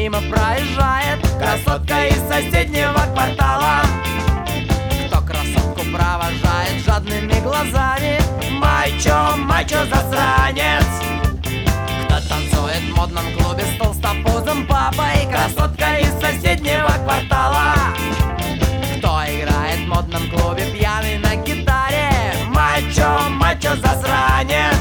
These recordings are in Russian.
мимо проезжает красотка из соседнего квартала. Кто красотку провожает жадными глазами? Мачо, мачо, засранец. Кто танцует в модном клубе с толстопузым папой? Красотка из соседнего квартала. Кто играет в модном клубе пьяный на гитаре? Мачо, мачо, засранец.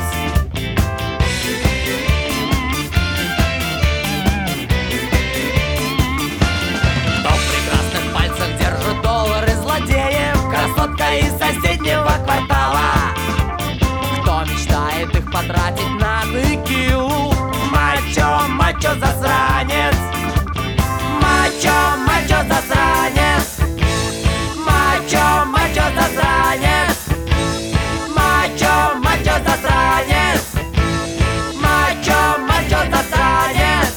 Красотка из соседнего квартала. Кто мечтает их потратить на текилу? Мачо, мачо, засранец. Мачо, мачо, засранец. Мачо, мачо, засранец. Мачо, мачо, засранец. Мачо, мачо, засранец.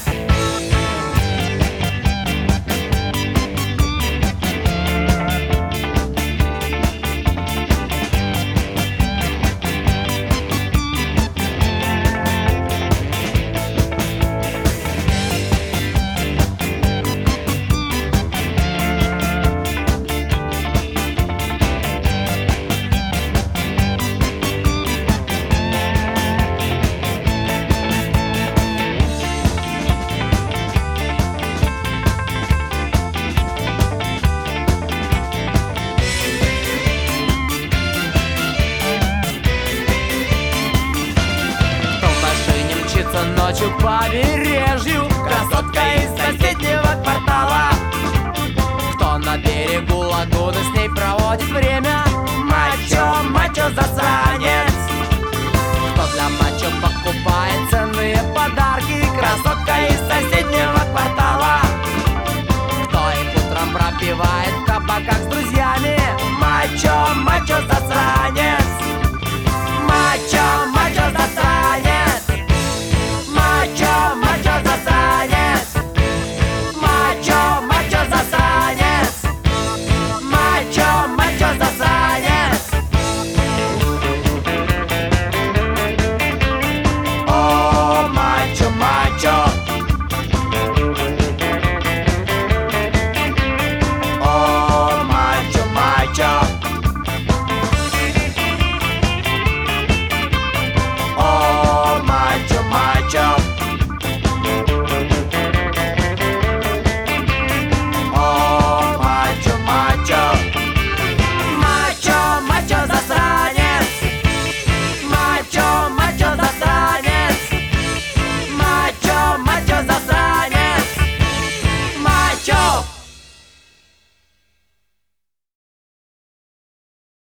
Ночью по берегу